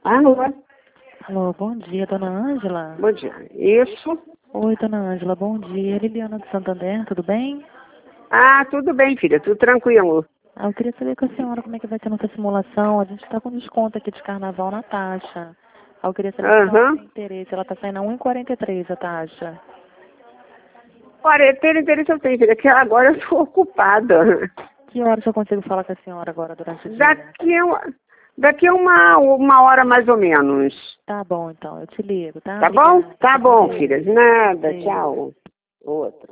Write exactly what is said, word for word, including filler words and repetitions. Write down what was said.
Alô? Alô, bom dia, dona Ângela. Bom dia. Isso? Oi, dona Ângela, bom dia. Liliana do Santander, tudo bem? Ah, tudo bem, filha, tudo tranquilo. Ah, eu queria saber com a senhora como é que vai ser a nossa simulação. A gente está com desconto aqui de carnaval na taxa. Ah, eu queria saber se a senhora Aham. tem interesse. Ela está saindo a um e quarenta e três a taxa. Olha, ter interesse eu tenho, filha, que agora eu estou ocupada. Que horas eu consigo falar com a senhora agora durante o dia? Daqui a, uma- daqui a uma, uma hora mais ou menos. Tá bom, então. Eu te ligo, tá? Tá bom? Obrigada. Tá Fica com bom, Deus. filha. De nada. Beijo. Tchau. Outro.